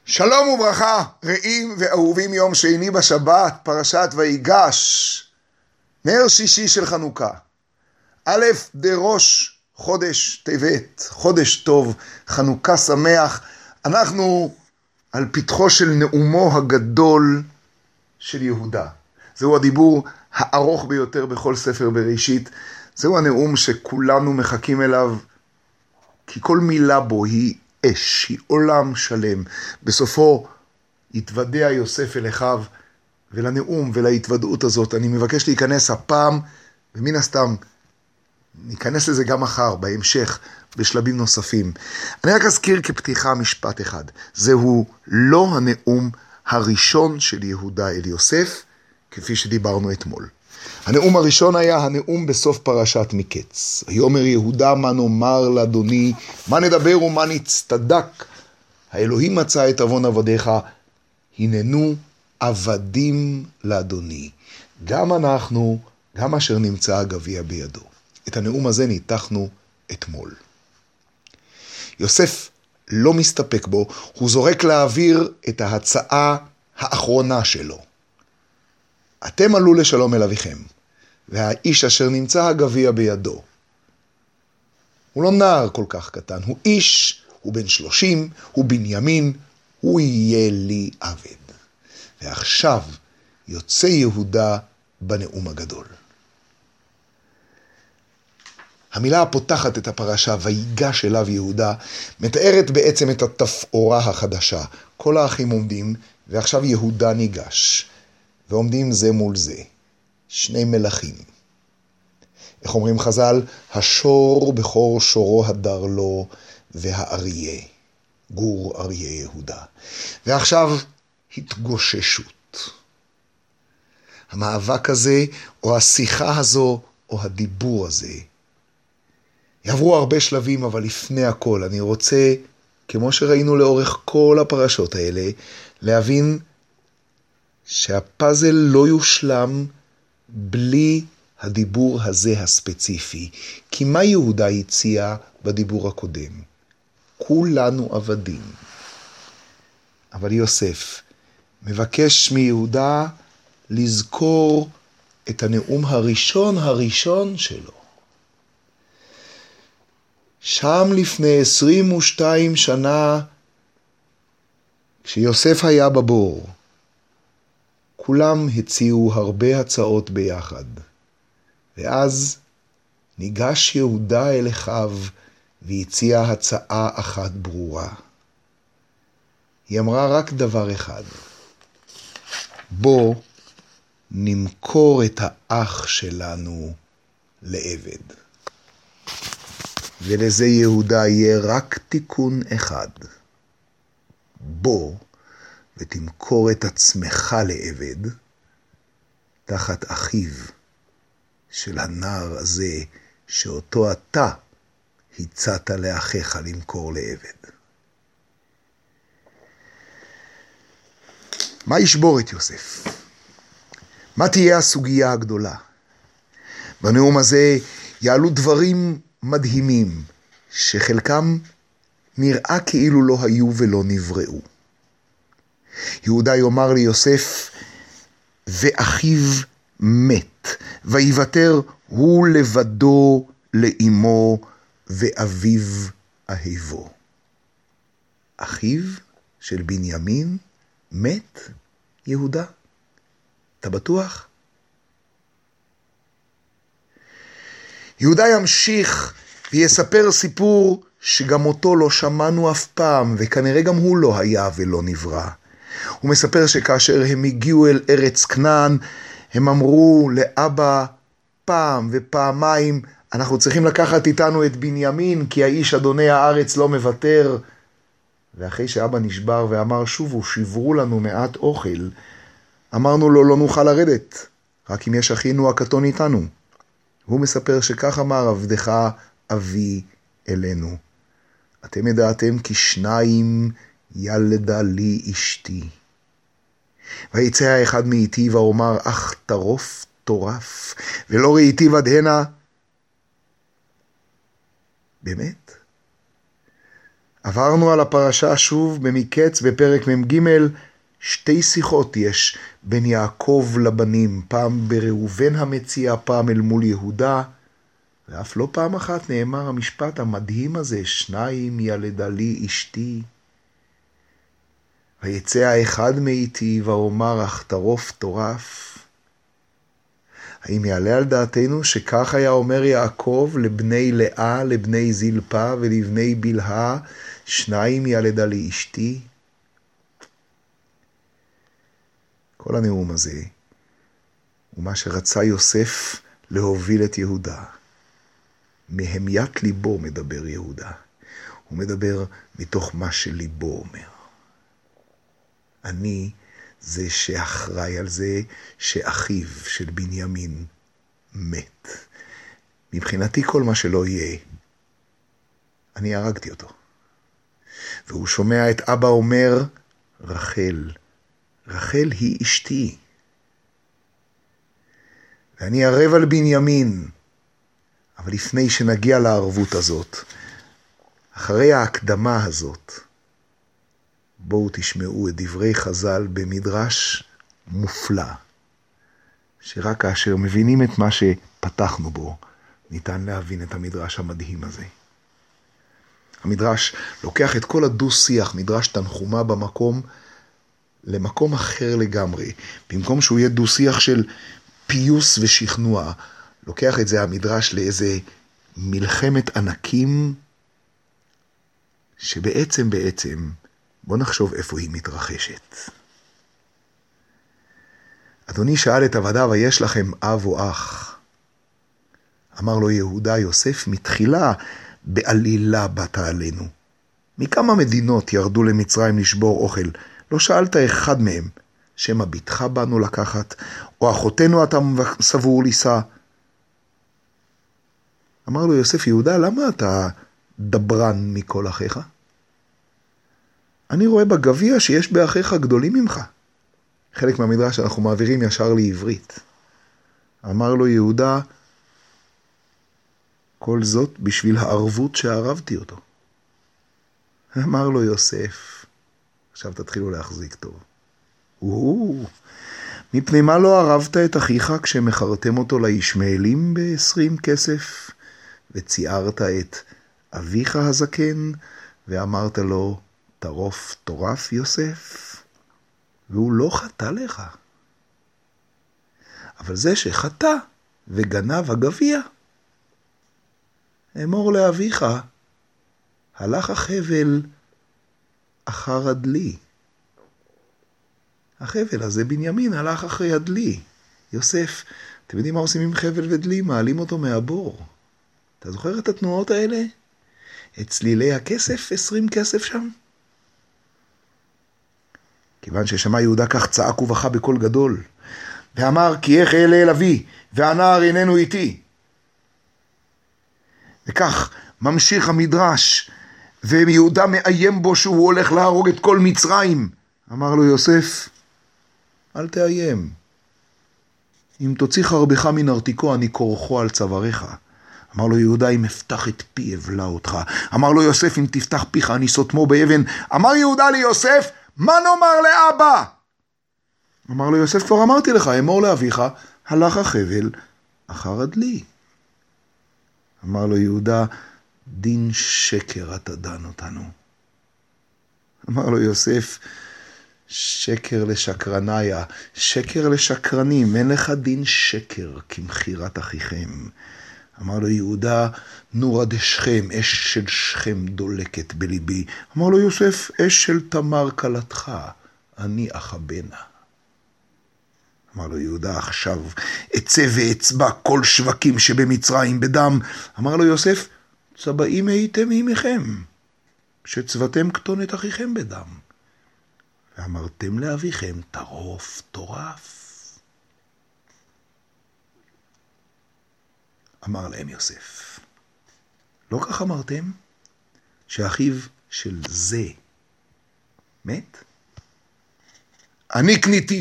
שלום וברכה, רעים ואהובים יום שני בשבת, פרשת ויגש, נר שישי של חנוכה. א' דראש חודש טבת, חודש טוב, חנוכה שמח. אנחנו על פתחו של נאומו הגדול של יהודה. זהו הדיבור הארוך ביותר בכל ספר בראשית. זהו הנאום שכולנו מחכים אליו, כי כל מילה בו היא אש, היא עולם שלם. בסופו יתוודע יוסף אל אחיו, ולנאום ולהתוודעות הזאת אני מבקש להיכנס הפעם, ומן הסתם ניכנס לזה גם מחר, בהמשך, בשלבים נוספים. אני רק אזכיר כפתיחה משפט אחד. זהו לא הנאום הראשון של יהודה אל יוסף, כפי שדיברנו אתמול. הנאום הראשון היה הנאום בסוף פרשת מקץ. ויאמר יהודה, מה נאמר לאדוני, מה נדבר ומה נצטדק. האלוהים מצא את עוון עבדיך, הננו עבדים לאדוני. גם אנחנו, גם אשר נמצא הגביע בידו. את הנאום הזה ניתחנו אתמול. יוסף לא מסתפק בו, הוא זורק לאוויר את ההצעה האחרונה שלו. אתם עלו לשלום אל אביכם, והאיש אשר נמצא הגביע בידו. הוא לא נער כל כך קטן, הוא איש, הוא בן 30, הוא בנימין, הוא יהיה לי עבד. ועכשיו יוצא יהודה בנאום הגדול. המילה הפותחת את הפרשה, ויגש אליו יהודה, מתארת בעצם את התפאורה החדשה. כל האחים עומדים, ועכשיו יהודה ניגש. ועומדים זה מול זה, שני מלכים. איך אומרים חז"ל? השור בכור שורו הדר לו, והאריה, גור אריה יהודה. ועכשיו התגוששות. המאבק הזה, או השיחה הזו, או הדיבור הזה. יעברו הרבה שלבים, אבל לפני הכל אני רוצה, כמו שראינו לאורך כל הפרשות האלה, להבין שהפאזל לא יושלם בלי הדיבור הזה הספציפי. כי מה יהודה הציע בדיבור הקודם? כולנו עבדים. אבל יוסף מבקש מיהודה לזכור את הנאום הראשון שלו. שם לפני 22 שנה, כשיוסף היה בבור, כולם הציעו הרבה הצעות ביחד. ואז ניגש יהודה אל אחיו והציע הצעה אחת ברורה. היא אמרה רק דבר אחד. בוא נמכור את האח שלנו לעבד. ולזה יהודה יהיה רק תיקון אחד. בוא ותמכור את עצמך לעבד, תחת אחיו של הנער הזה, שאותו אתה הצעת לאחיך למכור לעבד. מה ישבור את יוסף? מה תהיה הסוגיה הגדולה? בנאום הזה יעלו דברים מדהימים, שחלקם נראה כאילו לא היו ולא נבראו. יהודה יאמר ליוסף, ואחיו מת, ויוותר הוא לבדו לאמו, ואביו אהבו. אחיו של בנימין מת, יהודה? אתה בטוח? יהודה ימשיך ויספר סיפור שגם אותו לא שמענו אף פעם, וכנראה גם הוא לא היה ולא נברא. הוא מספר שכאשר הם הגיעו אל ארץ כנען, הם אמרו לאבא פעם ופעמיים, אנחנו צריכים לקחת איתנו את בנימין, כי האיש אדוני הארץ לא מוותר. ואחרי שאבא נשבר ואמר, שובו, שברו לנו מעט אוכל, אמרנו לו, לא נוכל לרדת, רק אם יש אחינו הקטון איתנו. הוא מספר שכך אמר, עבדך אבי אלינו. אתם ידעתם כי 2 ילדה לי אשתי. ויצא האחד מאיתי ואומר, אך טרוף טורף, ולא ראיתי עד הנה. באמת? עברנו על הפרשה שוב במקץ בפרק מ"ג. שתי שיחות יש בין יעקב לבנים, פעם בראובן המציע, פעם אל מול יהודה, ואף לא פעם אחת נאמר המשפט המדהים הזה, 2 ילדה לי אשתי. ויצא האחד מאיתי ואומר אך טרוף טורף. האם יעלה על דעתנו שכך היה אומר יעקב לבני לאה, לבני זלפה ולבני בלהה, 2 ילדה לי אשתי? כל הנאום הזה הוא מה שרצה יוסף להוביל את יהודה. מהמיית ליבו מדבר יהודה. הוא מדבר מתוך מה שליבו אומר. אני זה שאחראי על זה שאחיו של בנימין מת. מבחינתי כל מה שלא יהיה, אני הרגתי אותו. והוא שומע את אבא אומר, רחל, רחל היא אשתי. ואני ערב על בנימין. אבל לפני שנגיע לערבות הזאת, אחרי ההקדמה הזאת, בואו תשמעו את דברי חז"ל במדרש מופלא, שרק כאשר מבינים את מה שפתחנו בו, ניתן להבין את המדרש המדהים הזה. המדרש לוקח את כל הדו-שיח, מדרש תנחומה במקום, למקום אחר לגמרי. במקום שהוא יהיה דו-שיח של פיוס ושכנוע, לוקח את זה המדרש לאיזה מלחמת ענקים, שבעצם, בוא נחשוב איפה היא מתרחשת. אדוני שאל את עבדיו, יש לכם אב או אח? אמר לו יהודה, יוסף מתחילה בעלילה באת עלינו. מכמה מדינות ירדו למצרים לשבור אוכל, לא שאלת אחד מהם, שמא ביתך באנו לקחת, או אחותנו אתה סבור לישא. אמר לו יוסף, יהודה, למה אתה דברן מכל אחיך? אני רואה בגביע שיש באחיך גדולים ממך. חלק מהמדרש אנחנו מעבירים ישר לעברית. אמר לו יהודה, כל זאת בשביל הערבות שערבתי אותו. אמר לו יוסף, עכשיו תתחילו להחזיק טוב. מפני מה לא ערבת את אחיך כשמחרתם אותו לישמעאלים ב20 כסף, וציערת את אביך הזקן, ואמרת לו, טרוף טורף יוסף, והוא לא חטא לך. אבל זה שחטא וגנב הגביע, אמור לאביך, הלך החבל אחר הדלי. החבל הזה בנימין הלך אחרי הדלי. יוסף, אתם יודעים מה עושים עם חבל ודלי? מעלים אותו מהבור. אתה זוכר את התנועות האלה? את צלילי הכסף, 20 כסף שם? כיוון ששמע יהודה כך צעק ובכה בקול גדול, ואמר כי איך אלה אל אבי, והנער איננו איתי. וכך ממשיך המדרש, ויהודה מאיים בו שהוא הולך להרוג את כל מצרים. אמר לו יוסף, אל תאיים. אם תוציא חרבך מנרתיקו, אני כורחו על צוואריך. אמר לו יהודה, אם אפתח את פי אבלה אותך. אמר לו יוסף, אם תפתח פיך, אני סותמו באבן. אמר יהודה ליוסף, מה נאמר לאבא? אמר לו יוסף, כבר אמרתי לך, אמור לאביך, הלך החבל אחר הדלי. אמר לו יהודה, דין שקר אתה דן אותנו. אמר לו יוסף, שקר לשקרניה, שקר לשקרנים, אין לך דין שקר כמחירת אחיכם. אמר לו יהודה, נורה דשכם, אש של שכם דולקת בליבי. אמר לו יוסף, אש של תמר כלתך, אני אחבנה. אמר לו יהודה, עכשיו אצא ואצבע כל שווקים שבמצרים בדם. אמר לו יוסף, צבעים הייתם עמכם, שצבתם כתונת אחיכם בדם. ואמרתם לאביכם, טרוף טורף. אמר להם יוסף, לא כך אמרתם שאחיו של זה מת? אני קניתיו,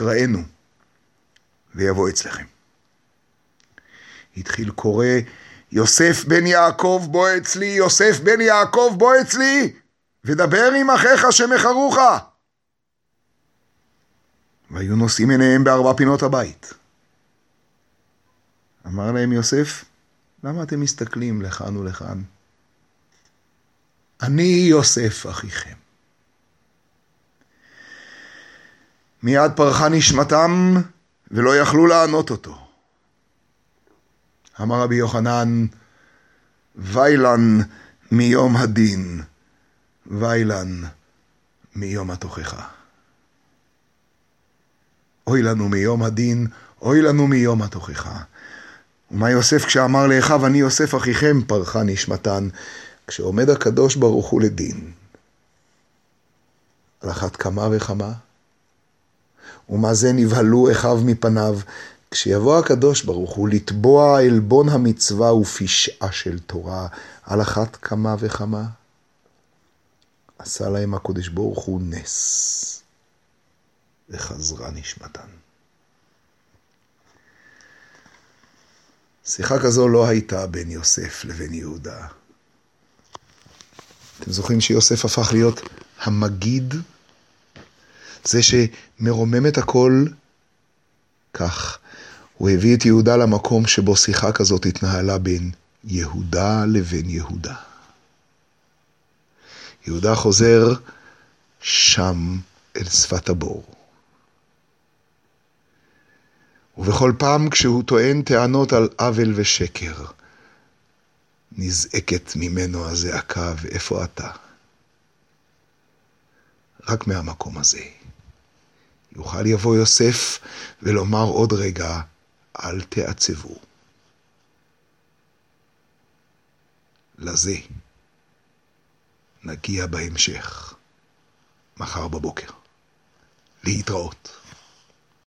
אקראנו ויבוא אצלכם. התחיל קורא יוסף בן יעקב בוא אצלי, יוסף בן יעקב בוא אצלי, ודבר עם אחיך שמחרוך. והיו נושאים עיניהם בארבע פינות הבית. אמר להם יוסף, למה אתם מסתכלים לכאן ולכאן? אני יוסף אחיכם. מיד פרחה נשמתם ולא יכלו לענות אותו. אמר רבי יוחנן, וילן מיום הדין, וילן מיום התוכחה. אוי לנו מיום הדין, אוי לנו מיום התוכחה. ומה יוסף כשאמר לאחיו, אני יוסף אחיכם, פרחה נשמתן, כשעומד הקדוש ברוך הוא לדין. על אחת כמה וכמה, ומה זה נבהלו אחיו מפניו, כשיבוא הקדוש ברוך הוא לתבוע עלבון המצווה ופשעה של תורה, על אחת כמה וכמה, עשה להם הקדוש ברוך הוא נס, וחזרה נשמתן. שיחה כזו לא הייתה בין יוסף לבין יהודה. אתם זוכרים שיוסף הפך להיות המגיד? זה שמרומם את הכל כך. הוא הביא את יהודה למקום שבו שיחה כזאת התנהלה בין יהודה לבין יהודה. יהודה חוזר שם אל שפת הבור. ובכל פעם כשהוא טוען טענות על עוול ושקר, נזעקת ממנו הזעקה, ואיפה אתה? רק מהמקום הזה. יוכל יבוא יוסף ולומר עוד רגע, אל תעצבו. לזה נגיע בהמשך, מחר בבוקר. להתראות.